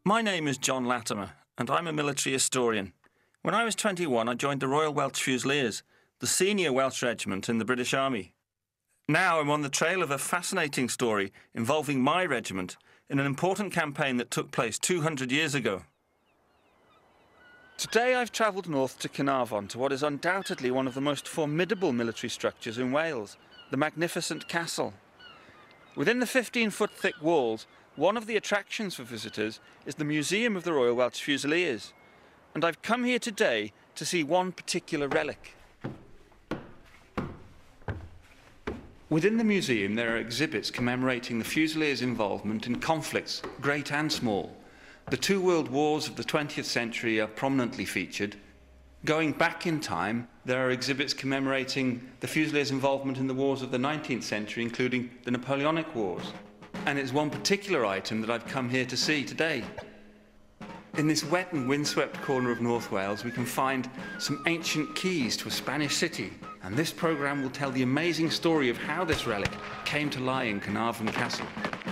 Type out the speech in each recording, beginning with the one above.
My name is John Latimer, and I'm a military historian. When I was 21, I joined the Royal Welsh Fusiliers, the senior Welsh regiment in the British Army. Now I'm on the trail of a fascinating story involving my regiment in an important campaign that took place 200 years ago. Today I've travelled north to Caernarfon to what is undoubtedly one of the most formidable military structures in Wales, the magnificent castle. Within the 15-foot thick walls, one of the attractions for visitors is the Museum of the Royal Welsh Fusiliers, and I've come here today to see one particular relic. Within the museum there are exhibits commemorating the Fusiliers' involvement in conflicts, great and small. The two world wars of the 20th century are prominently featured. Going back in time, there are exhibits commemorating the Fusiliers' involvement in the wars of the 19th century, including the Napoleonic Wars. And it's one particular item that I've come here to see today. In this wet and windswept corner of North Wales, we can find some ancient keys to a Spanish city. And this programme will tell the amazing story of how this relic came to lie in Caernarfon Castle.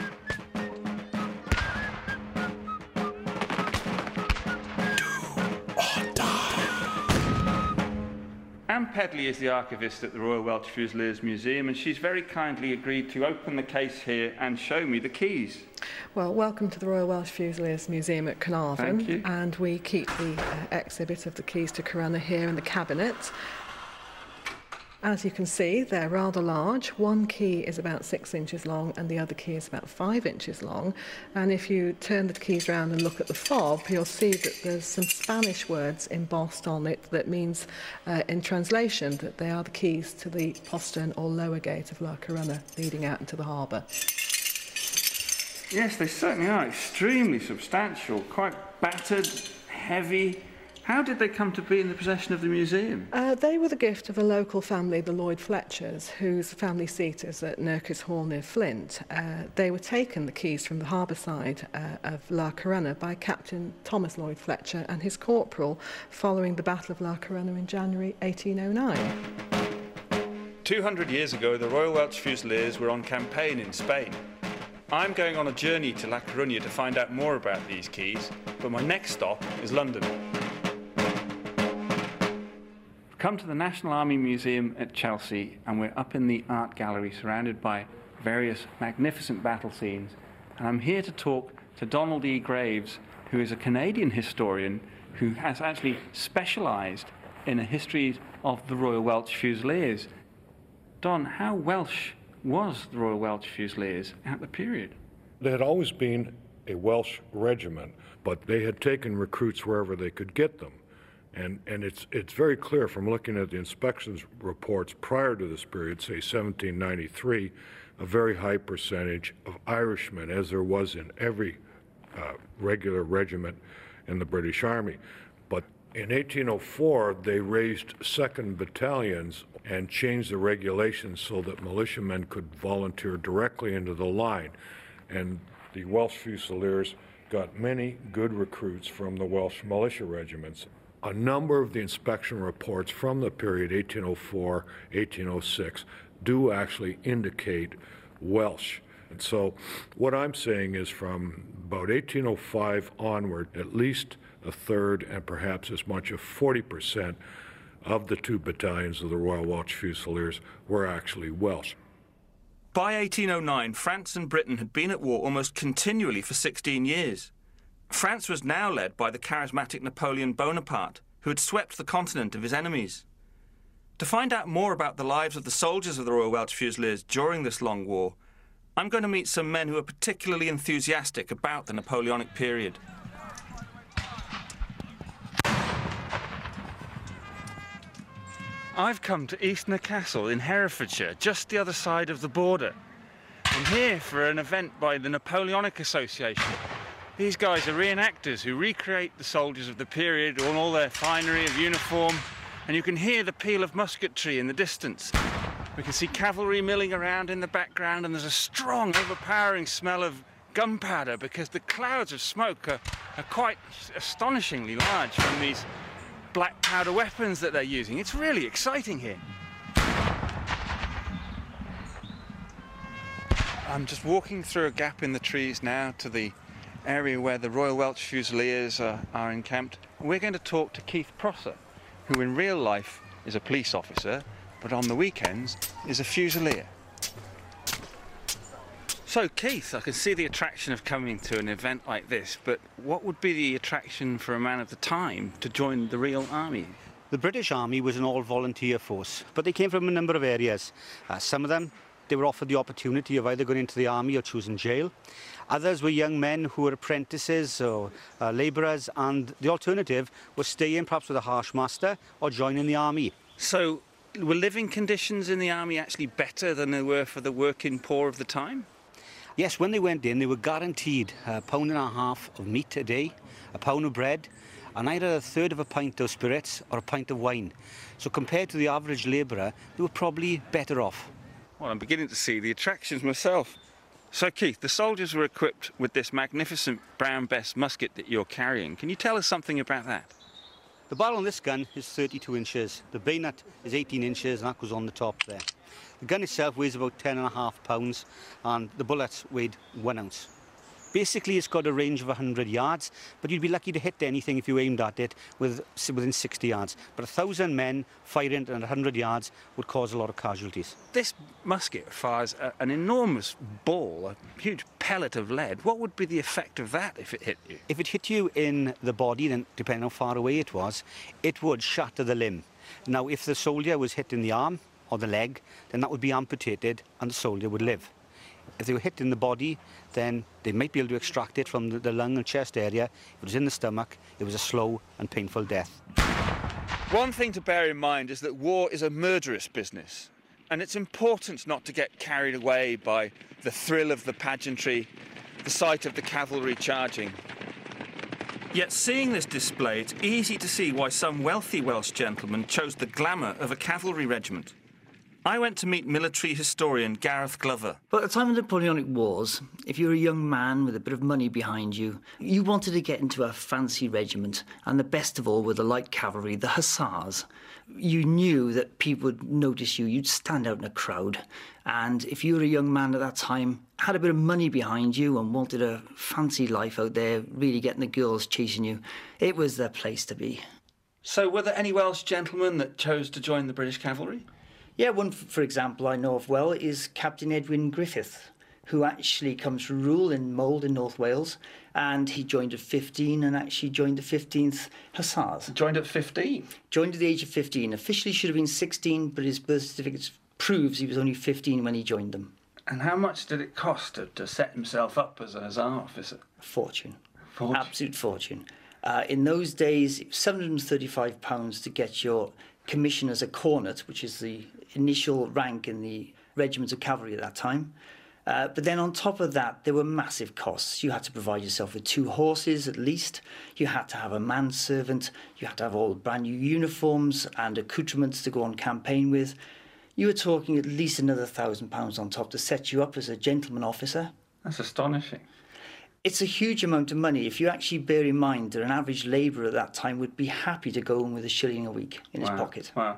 Anne Pedley is the archivist at the Royal Welsh Fusiliers Museum, and she's very kindly agreed to open the case here and show me the keys. Well, welcome to the Royal Welsh Fusiliers Museum at Caernarfon. Thank you. And we keep the exhibit of the keys to Corunna here in the cabinet. As you can see, they're rather large. One key is about 6 inches long and the other key is about 5 inches long. And if you turn the keys around and look at the fob, you'll see that there's some Spanish words embossed on it that means, in translation, that they are the keys to the postern or lower gate of La Corunna leading out into the harbour. Yes, they certainly are extremely substantial, quite battered, heavy. How did they come to be in the possession of the museum? They were the gift of a local family, the Lloyd Fletchers, whose family seat is at Nurkis near Flint. They were taken, the keys, from the harbour side of La Corunna by Captain Thomas Lloyd Fletcher and his corporal following the Battle of La Corunna in January 1809. 200 years ago, the Royal Welsh Fusiliers were on campaign in Spain. I'm going on a journey to La Corunna to find out more about these keys, but my next stop is London. Come to the National Army Museum at Chelsea, and we're up in the art gallery surrounded by various magnificent battle scenes. And I'm here to talk to Donald E. Graves, who is a Canadian historian who has actually specialised in a history of the Royal Welsh Fusiliers. Don, how Welsh was the Royal Welsh Fusiliers at the period? They had always been a Welsh regiment, but they had taken recruits wherever they could get them. And it's very clear from looking at the inspections reports prior to this period, say 1793, a very high percentage of Irishmen, as there was in every regular regiment in the British Army. But in 1804, they raised second battalions and changed the regulations so that militiamen could volunteer directly into the line. And the Welsh Fusiliers got many good recruits from the Welsh militia regiments. A number of the inspection reports from the period 1804, 1806 do actually indicate Welsh. And so what I'm saying is from about 1805 onward, at least a third and perhaps as much as 40% of the 2 battalions of the Royal Welsh Fusiliers were actually Welsh. By 1809, France and Britain had been at war almost continually for 16 years. France was now led by the charismatic Napoleon Bonaparte, who had swept the continent of his enemies. To find out more about the lives of the soldiers of the Royal Welsh Fusiliers during this long war, I'm going to meet some men who are particularly enthusiastic about the Napoleonic period. I've come to Eastnor Castle in Herefordshire, just the other side of the border. I'm here for an event by the Napoleonic Association. These guys are reenactors who recreate the soldiers of the period on all their finery of uniform, and you can hear the peal of musketry in the distance. We can see cavalry milling around in the background, and there's a strong, overpowering smell of gunpowder because the clouds of smoke are quite astonishingly large from these black powder weapons that they're using. It's really exciting here. I'm just walking through a gap in the trees now to the area where the Royal Welsh Fusiliers are encamped. We're going to talk to Keith Prosser, who in real life is a police officer, but on the weekends is a Fusilier. So Keith, I can see the attraction of coming to an event like this, but what would be the attraction for a man of the time to join the real army? The British Army was an all-volunteer force, but they came from a number of areas. Some of them, they were offered the opportunity of either going into the army or choosing jail. Others were young men who were apprentices or labourers, and the alternative was staying perhaps with a harsh master or joining the army. So were living conditions in the army actually better than they were for the working poor of the time? Yes, when they went in, they were guaranteed £1.5 pound of meat a day, a pound of bread, and either a third of a pint of spirits or a pint of wine. So compared to the average labourer, they were probably better off. Well, I'm beginning to see the attractions myself. So Keith, the soldiers were equipped with this magnificent Brown Bess musket that you're carrying. Can you tell us something about that? The barrel on this gun is 32 inches. The bayonet is 18 inches, and that goes on the top there. The gun itself weighs about 10.5 pounds, and the bullets weighed 1 ounce. Basically, it's got a range of 100 yards, but you'd be lucky to hit anything if you aimed at it within 60 yards. But 1,000 men firing at 100 yards would cause a lot of casualties. This musket fires an enormous ball, a huge pellet of lead. What would be the effect of that if it hit you? If it hit you in the body, then depending on how far away it was, it would shatter the limb. Now, if the soldier was hit in the arm or the leg, then that would be amputated and the soldier would live. If they were hit in the body, then they might be able to extract it from the lung and chest area. If it was in the stomach, it was a slow and painful death. One thing to bear in mind is that war is a murderous business, and it's important not to get carried away by the thrill of the pageantry, the sight of the cavalry charging. Yet seeing this display, it's easy to see why some wealthy Welsh gentlemen chose the glamour of a cavalry regiment. I went to meet military historian Gareth Glover. But at the time of the Napoleonic Wars, if you were a young man with a bit of money behind you, you wanted to get into a fancy regiment, and the best of all were the light cavalry, the hussars. You knew that people would notice you, you'd stand out in a crowd, and if you were a young man at that time, had a bit of money behind you and wanted a fancy life out there, really getting the girls chasing you, it was the place to be. So were there any Welsh gentlemen that chose to join the British cavalry? Yeah, one, for example, I know of well is Captain Edwin Griffith, who actually comes from Rule in Mold in North Wales, and he joined at 15 and actually joined the 15th Hussars. Joined at 15? Joined at the age of 15. Officially should have been 16, but his birth certificate proves he was only 15 when he joined them. And how much did it cost to set himself up as a Hussar officer? A fortune. Fortune? Absolute fortune. In those days, it was £735 to get your commission as a cornet, which is the initial rank in the regiments of cavalry at that time. But then on top of that, there were massive costs. You had to provide yourself with 2 horses at least. You had to have a manservant. You had to have all the brand new uniforms and accoutrements to go on campaign with. You were talking at least another £1,000 on top to set you up as a gentleman officer. That's astonishing. It's a huge amount of money if you actually bear in mind that an average labourer at that time would be happy to go in with £1 a week in his pocket. Wow.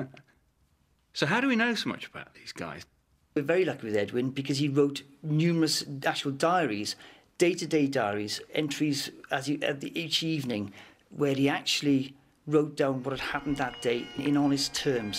So how do we know so much about these guys? We're very lucky with Edwin because he wrote numerous actual diaries, day-to-day diaries, entries each evening, where he actually wrote down what had happened that day in honest terms.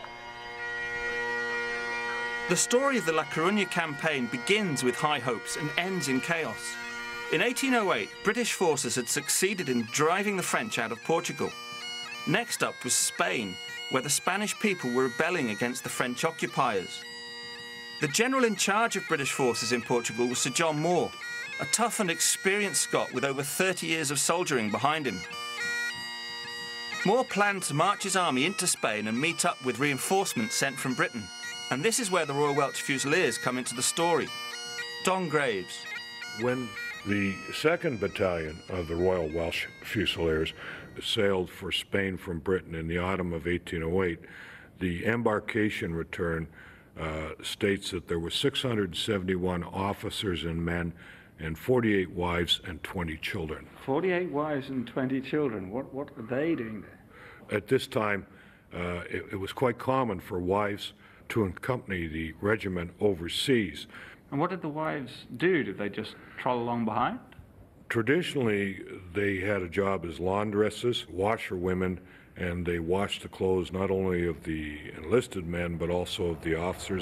The story of the La Coruña campaign begins with high hopes and ends in chaos. In 1808, British forces had succeeded in driving the French out of Portugal. Next up was Spain, where the Spanish people were rebelling against the French occupiers. The general in charge of British forces in Portugal was Sir John Moore, a tough and experienced Scot with over 30 years of soldiering behind him. Moore planned to march his army into Spain and meet up with reinforcements sent from Britain. And this is where the Royal Welsh Fusiliers come into the story. Don Graves. When the 2nd Battalion of the Royal Welsh Fusiliers sailed for Spain from Britain in the autumn of 1808, the embarkation return states that there were 671 officers and men and 48 wives and 20 children. 48 wives and 20 children. What are they doing there? At this time, it was quite common for wives to accompany the regiment overseas. And what did the wives do? Did they just troll along behind? Traditionally, they had a job as laundresses, washerwomen, and they washed the clothes not only of the enlisted men, but also of the officers.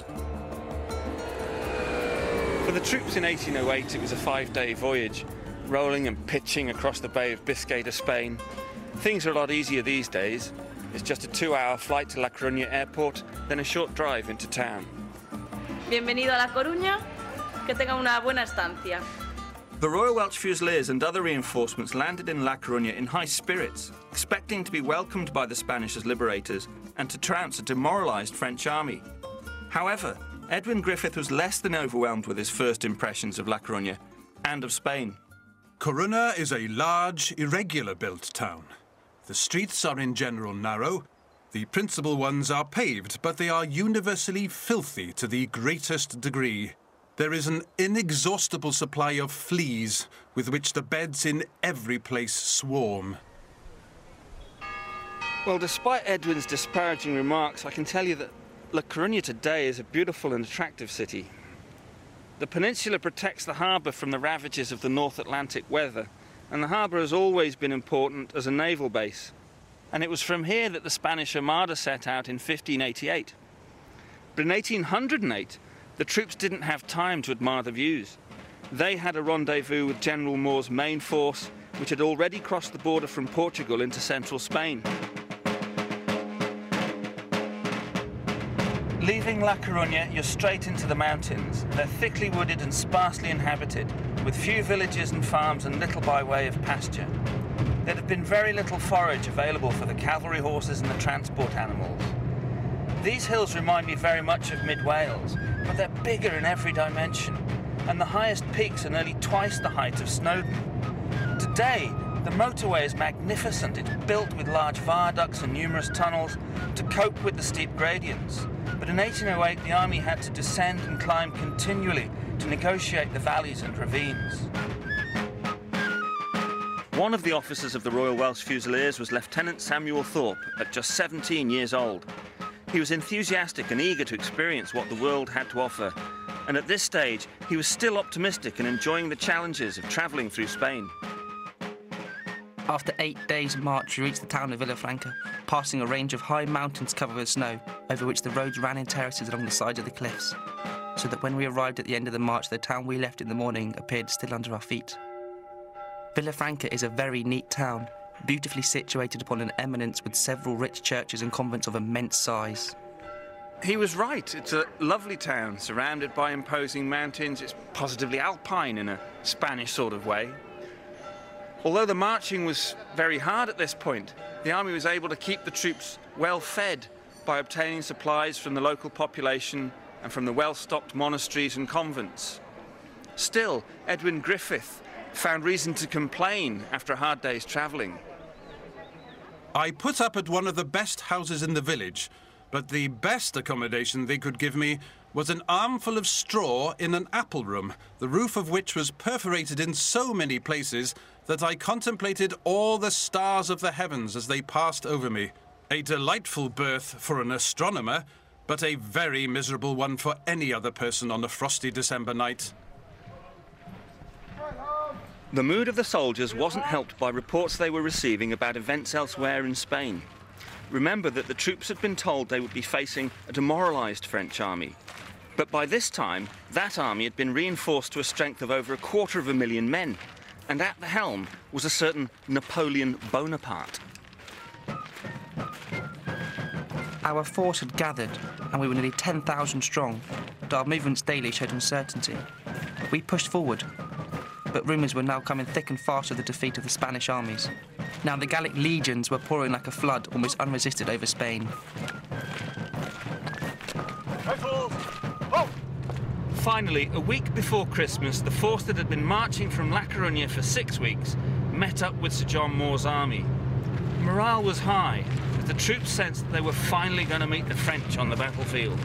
For the troops in 1808, it was a 5-day voyage, rolling and pitching across the Bay of Biscay to Spain. Things are a lot easier these days. It's just a 2-hour flight to La Coruña airport, then a short drive into town. Bienvenido a La Coruña, que tenga una buena estancia. The Royal Welsh Fusiliers and other reinforcements landed in La Coruña in high spirits, expecting to be welcomed by the Spanish as liberators and to trounce a demoralised French army. However, Edwin Griffith was less than overwhelmed with his first impressions of La Coruña and of Spain. Corunna is a large, irregular-built town. The streets are in general narrow. The principal ones are paved, but they are universally filthy to the greatest degree. There is an inexhaustible supply of fleas with which the beds in every place swarm. Well, despite Edwin's disparaging remarks, I can tell you that La Coruña today is a beautiful and attractive city. The peninsula protects the harbour from the ravages of the North Atlantic weather, and the harbour has always been important as a naval base. And it was from here that the Spanish Armada set out in 1588. But in 1808, the troops didn't have time to admire the views. They had a rendezvous with General Moore's main force, which had already crossed the border from Portugal into central Spain. Leaving La Coruña, you're straight into the mountains. They're thickly wooded and sparsely inhabited, with few villages and farms and little by way of pasture. There'd have been very little forage available for the cavalry horses and the transport animals. These hills remind me very much of mid-Wales, but they're bigger in every dimension, and the highest peaks are nearly twice the height of Snowdon. Today, the motorway is magnificent. It's built with large viaducts and numerous tunnels to cope with the steep gradients. But in 1808, the army had to descend and climb continually to negotiate the valleys and ravines. One of the officers of the Royal Welsh Fusiliers was Lieutenant Samuel Thorpe, at just 17 years old. He was enthusiastic and eager to experience what the world had to offer, and at this stage he was still optimistic and enjoying the challenges of travelling through Spain. After 8 days' march, we reached the town of Villafranca, passing a range of high mountains covered with snow, over which the roads ran in terraces along the sides of the cliffs, so that when we arrived at the end of the march, the town we left in the morning appeared still under our feet. Villafranca is a very neat town, beautifully situated upon an eminence with several rich churches and convents of immense size. He was right. It's a lovely town, surrounded by imposing mountains. It's positively alpine in a Spanish sort of way. Although the marching was very hard at this point, the army was able to keep the troops well fed by obtaining supplies from the local population and from the well-stocked monasteries and convents. Still, Edwin Griffith found reason to complain after a hard day's travelling. I put up at one of the best houses in the village, but the best accommodation they could give me was an armful of straw in an apple room, the roof of which was perforated in so many places that I contemplated all the stars of the heavens as they passed over me. A delightful berth for an astronomer, but a very miserable one for any other person on a frosty December night. The mood of the soldiers wasn't helped by reports they were receiving about events elsewhere in Spain. Remember that the troops had been told they would be facing a demoralised French army. But by this time, that army had been reinforced to a strength of over 250,000 men, and at the helm was a certain Napoleon Bonaparte. Our force had gathered, and we were nearly 10,000 strong, but our movements daily showed uncertainty. We pushed forward, but rumours were now coming thick and fast of the defeat of the Spanish armies. Now the Gallic legions were pouring like a flood, almost unresisted over Spain. Finally, a week before Christmas, the force that had been marching from La Coruña for 6 weeks met up with Sir John Moore's army. Morale was high, as the troops sensed that they were finally going to meet the French on the battlefield.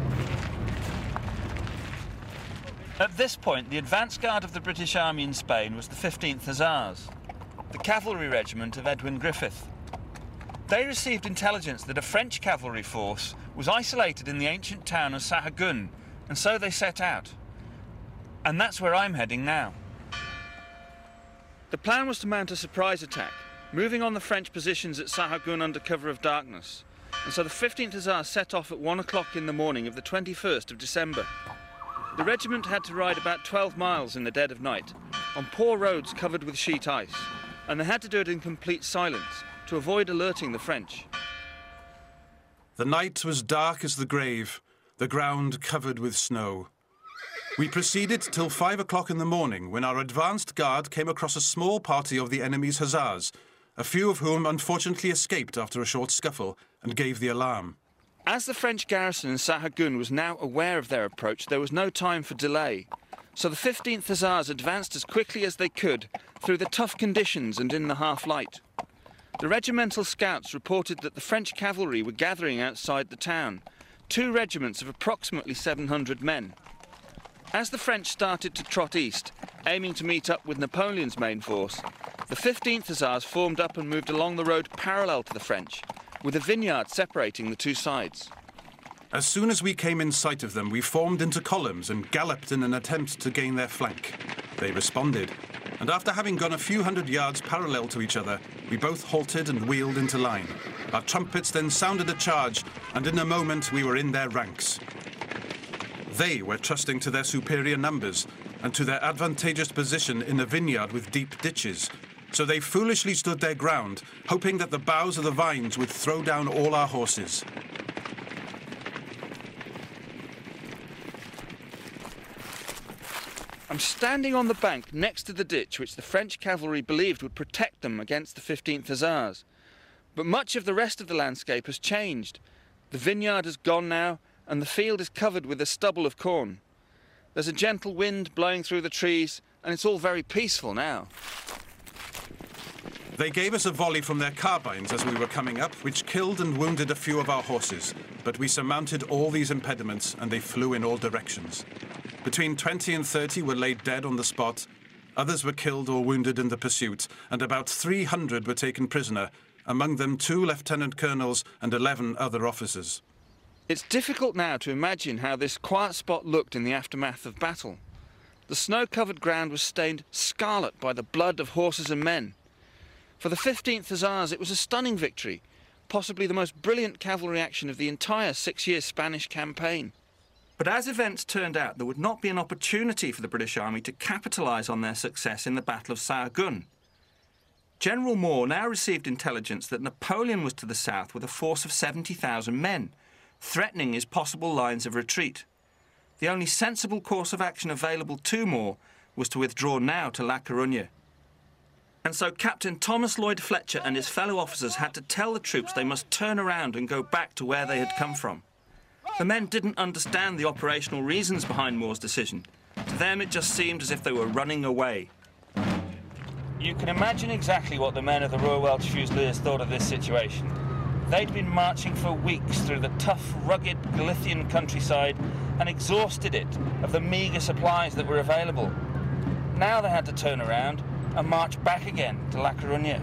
At this point, the advance guard of the British Army in Spain was the 15th Hussars, the cavalry regiment of Edwin Griffith. They received intelligence that a French cavalry force was isolated in the ancient town of Sahagún, and so they set out. And that's where I'm heading now. The plan was to mount a surprise attack, moving on the French positions at Sahagun under cover of darkness, and so the 15th Hussars set off at 1 o'clock in the morning of the 21st of December. The regiment had to ride about 12 miles in the dead of night, on poor roads covered with sheet ice, and they had to do it in complete silence to avoid alerting the French. The night was dark as the grave, the ground covered with snow. We proceeded till 5 o'clock in the morning, when our advanced guard came across a small party of the enemy's hussars, a few of whom unfortunately escaped after a short scuffle and gave the alarm. As the French garrison in Sahagun was now aware of their approach, there was no time for delay. So the 15th Hussars advanced as quickly as they could through the tough conditions and in the half-light. The regimental scouts reported that the French cavalry were gathering outside the town, 2 regiments of approximately 700 men. As the French started to trot east, aiming to meet up with Napoleon's main force, the 15th Hussars formed up and moved along the road parallel to the French, with a vineyard separating the 2 sides. As soon as we came in sight of them, we formed into columns and galloped in an attempt to gain their flank. They responded, and after having gone a few hundred yards parallel to each other, we both halted and wheeled into line. Our trumpets then sounded a charge, and in a moment we were in their ranks. They were trusting to their superior numbers and to their advantageous position in a vineyard with deep ditches, so they foolishly stood their ground, hoping that the boughs of the vines would throw down all our horses. I'm standing on the bank next to the ditch which the French cavalry believed would protect them against the 15th Hussars. But much of the rest of the landscape has changed. The vineyard is gone now, and the field is covered with a stubble of corn. There's a gentle wind blowing through the trees, and it's all very peaceful now. They gave us a volley from their carbines as we were coming up, which killed and wounded a few of our horses. But we surmounted all these impediments, and they flew in all directions. Between 20 and 30 were laid dead on the spot. Others were killed or wounded in the pursuit, and about 300 were taken prisoner, among them 2 lieutenant colonels and 11 other officers. It's difficult now to imagine how this quiet spot looked in the aftermath of battle. The snow-covered ground was stained scarlet by the blood of horses and men. For the 15th Hussars, it was a stunning victory, possibly the most brilliant cavalry action of the entire 6-year Spanish campaign. But as events turned out, there would not be an opportunity for the British Army to capitalise on their success in the Battle of Sahagun. General Moore now received intelligence that Napoleon was to the south with a force of 70,000 men, threatening his possible lines of retreat. The only sensible course of action available to Moore was to withdraw now to La Coruña. And so Captain Thomas Lloyd Fletcher and his fellow officers had to tell the troops they must turn around and go back to where they had come from. The men didn't understand the operational reasons behind Moore's decision. To them it just seemed as if they were running away. You can imagine exactly what the men of the Royal Welsh Fusiliers thought of this situation. They'd been marching for weeks through the tough, rugged Galician countryside and exhausted it of the meagre supplies that were available. Now they had to turn around and march back again to La Coruña.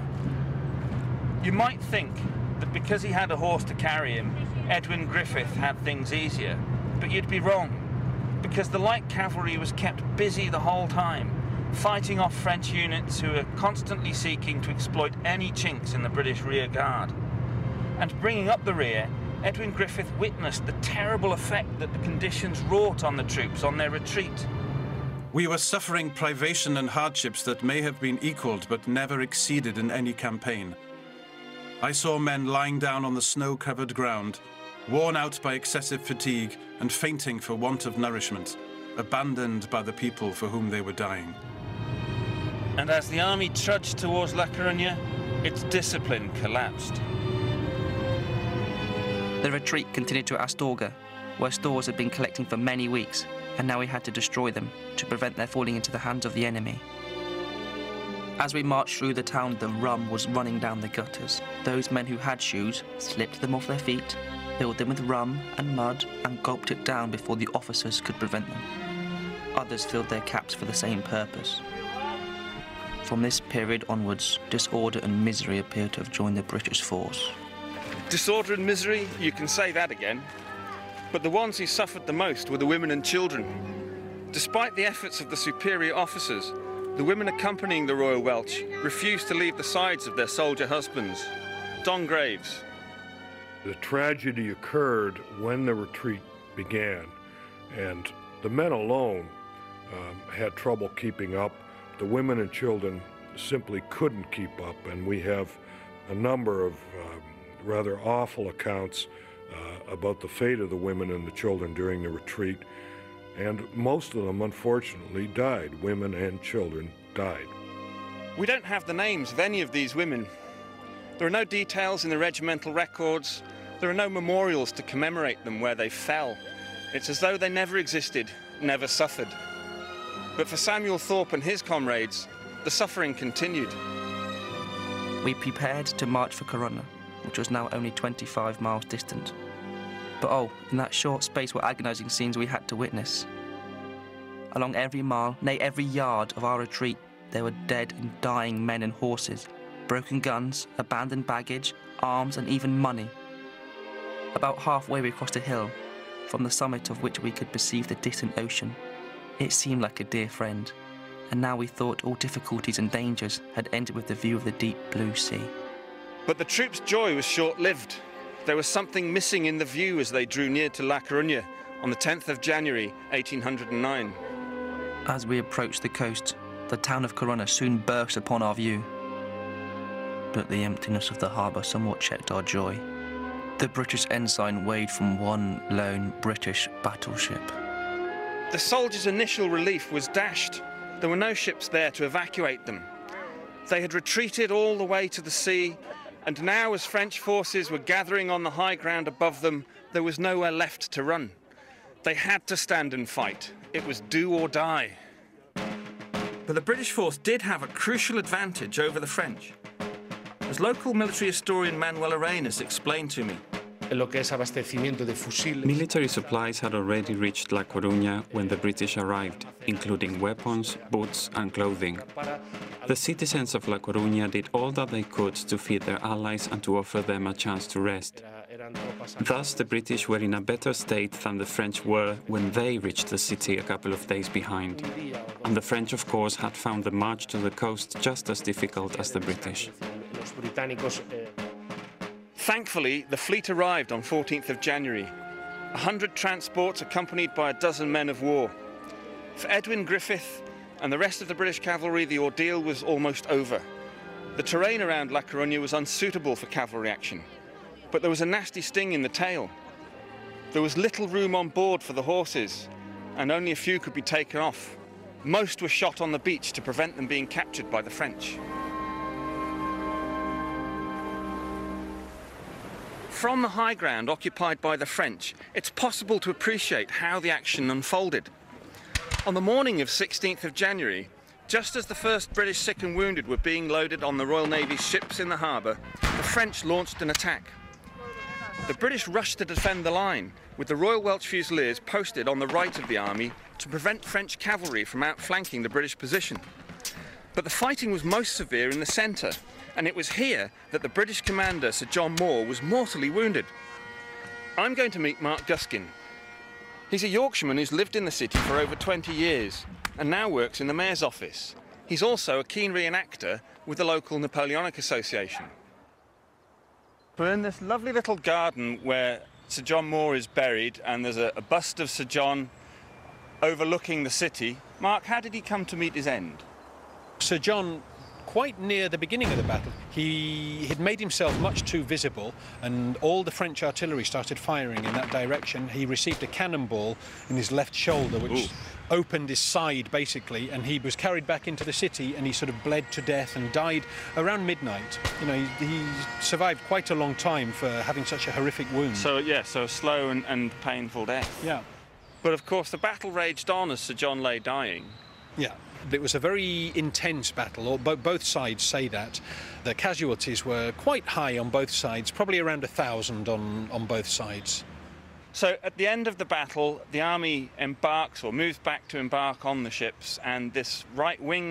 You might think that because he had a horse to carry him, Edwin Griffith had things easier, but you'd be wrong, because the light cavalry was kept busy the whole time, fighting off French units who were constantly seeking to exploit any chinks in the British rear guard. And bringing up the rear, Edwin Griffith witnessed the terrible effect that the conditions wrought on the troops on their retreat. We were suffering privation and hardships that may have been equalled but never exceeded in any campaign. I saw men lying down on the snow-covered ground, worn out by excessive fatigue and fainting for want of nourishment, abandoned by the people for whom they were dying. And as the army trudged towards La Coruña, its discipline collapsed. The retreat continued to Astorga, where stores had been collecting for many weeks, and now we had to destroy them to prevent their falling into the hands of the enemy. As we marched through the town, the rum was running down the gutters. Those men who had shoes slipped them off their feet, filled them with rum and mud, and gulped it down before the officers could prevent them. Others filled their caps for the same purpose. From this period onwards, disorder and misery appear to have joined the British force. Disorder and misery, you can say that again. But the ones who suffered the most were the women and children. Despite the efforts of the superior officers, The women accompanying the Royal Welsh refused to leave the sides of their soldier husbands. Don Graves. The tragedy occurred when the retreat began, and the men alone had trouble keeping up. The women and children simply couldn't keep up, and we have a number of rather awful accounts about the fate of the women and the children during the retreat, and most of them unfortunately died. Women and children died. We don't have the names of any of these women. There are no details in the regimental records. There are no memorials to commemorate them where they fell. It's as though they never existed, never suffered. But for Samuel Thorpe and his comrades, the suffering continued. We prepared to march for Corunna, which was now only 25 miles distant. But oh, in that short space were agonising scenes we had to witness. Along every mile, nay every yard of our retreat, there were dead and dying men and horses, broken guns, abandoned baggage, arms and even money. About halfway we crossed a hill, from the summit of which we could perceive the distant ocean. It seemed like a dear friend, and now we thought all difficulties and dangers had ended with the view of the deep blue sea. But the troops' joy was short-lived. There was something missing in the view as they drew near to La Coruña on the 10th of January, 1809. As we approached the coast, the town of Corunna soon burst upon our view. But the emptiness of the harbour somewhat checked our joy. The British ensign waved from one lone British battleship. The soldiers' initial relief was dashed. There were no ships there to evacuate them. They had retreated all the way to the sea, and now as French forces were gathering on the high ground above them, there was nowhere left to run. They had to stand and fight. It was do or die. But the British force did have a crucial advantage over the French. As local military historian Manuel Arenas explained to me, military supplies had already reached La Coruña when the British arrived, including weapons, boots and clothing. The citizens of La Coruña did all that they could to feed their allies and to offer them a chance to rest. Thus, the British were in a better state than the French were when they reached the city a couple of days behind. And the French, of course, had found the march to the coast just as difficult as the British. Thankfully, the fleet arrived on 14th of January. 100 transports accompanied by a dozen men of war. For Edwin Griffith and the rest of the British cavalry, the ordeal was almost over. The terrain around La Coruña was unsuitable for cavalry action, but there was a nasty sting in the tail. There was little room on board for the horses, and only a few could be taken off. Most were shot on the beach to prevent them being captured by the French. From the high ground occupied by the French, it's possible to appreciate how the action unfolded. On the morning of 16th of January, just as the first British sick and wounded were being loaded on the Royal Navy's ships in the harbour, the French launched an attack. The British rushed to defend the line, with the Royal Welsh Fusiliers posted on the right of the army to prevent French cavalry from outflanking the British position. But the fighting was most severe in the centre, and it was here that the British commander, Sir John Moore, was mortally wounded. I'm going to meet Mark Guskin. He's a Yorkshireman who's lived in the city for over 20 years and now works in the Mayor's office. He's also a keen reenactor with the local Napoleonic Association. We're in this lovely little garden where Sir John Moore is buried, and there's a bust of Sir John overlooking the city. Mark, how did he come to meet his end? Sir John, quite near the beginning of the battle, he had made himself much too visible, and all the French artillery started firing in that direction. He received a cannonball in his left shoulder, which opened his side, basically, and he was carried back into the city, and he sort of bled to death and died around midnight. You know, he survived quite a long time for having such a horrific wound. So, yeah, so a slow and painful death. Yeah. But, of course, the battle raged on as Sir John lay dying. Yeah. It was a very intense battle, or both sides say that. The casualties were quite high on both sides, probably around 1,000 on both sides. So at the end of the battle, the army embarks or moves back to embark on the ships, and this right wing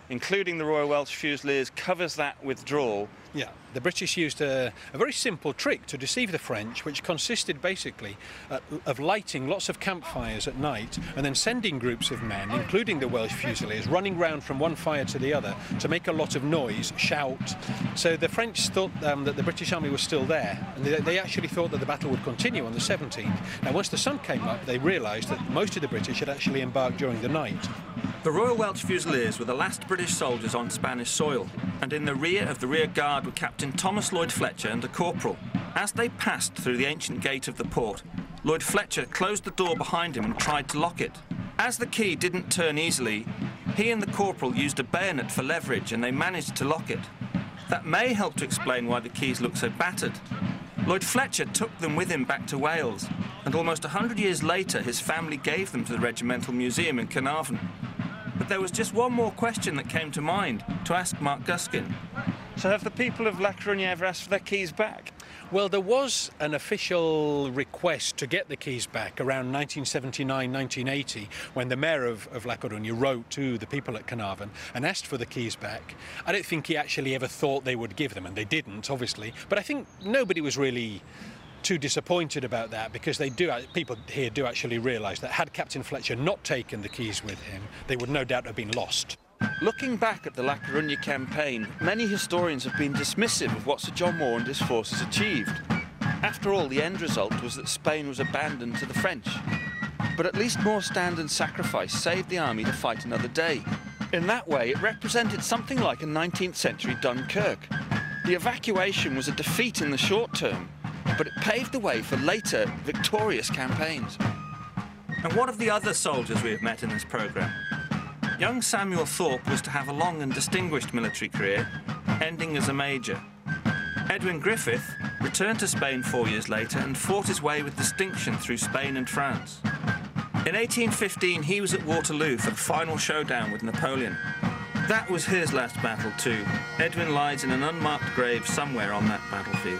including the Royal Welsh Fusiliers, covers that withdrawal. Yeah, the British used a very simple trick to deceive the French, which consisted basically of lighting lots of campfires at night and then sending groups of men, including the Welsh Fusiliers, running round from one fire to the other to make a lot of noise, shout. So the French thought that the British army was still there, and they actually thought that the battle would continue on the 17th. Now, once the sun came up, they realised that most of the British had actually embarked during the night. The Royal Welsh Fusiliers were the last British soldiers on Spanish soil, and in the rear of the rear guard were Captain Thomas Lloyd Fletcher and a corporal. As they passed through the ancient gate of the port, Lloyd Fletcher closed the door behind him and tried to lock it. As the key didn't turn easily, he and the corporal used a bayonet for leverage, and they managed to lock it. That may help to explain why the keys look so battered. Lloyd Fletcher took them with him back to Wales, and almost 100 years later his family gave them to the Regimental Museum in Carnarvon. But there was just one more question that came to mind to ask Mark Guskin. So have the people of La Coruña ever asked for their keys back? Well, there was an official request to get the keys back around 1979, 1980, when the mayor of La Coruña wrote to the people at Carnarvon and asked for the keys back. I don't think he actually ever thought they would give them, and they didn't, obviously. But I think nobody was really too disappointed about that, because people here do actually realise that had Captain Fletcher not taken the keys with him, they would no doubt have been lost. Looking back at the La Coruña campaign, many historians have been dismissive of what Sir John Moore and his forces achieved. After all, the end result was that Spain was abandoned to the French. But at least Moore's stand and sacrifice saved the army to fight another day. In that way, it represented something like a 19th century Dunkirk. The evacuation was a defeat in the short term, but it paved the way for later victorious campaigns. And what of the other soldiers we have met in this programme? Young Samuel Thorpe was to have a long and distinguished military career, ending as a major. Edwin Griffith returned to Spain 4 years later and fought his way with distinction through Spain and France. In 1815, he was at Waterloo for the final showdown with Napoleon. That was his last battle too. Edwin lies in an unmarked grave somewhere on that battlefield.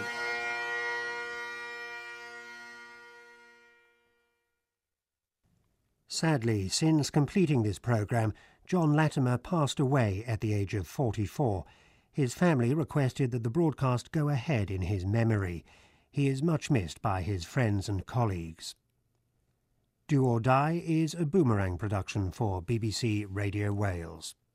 Sadly, since completing this programme, John Latimer passed away at the age of 44. His family requested that the broadcast go ahead in his memory. He is much missed by his friends and colleagues. Do or Die is a Boomerang production for BBC Radio Wales.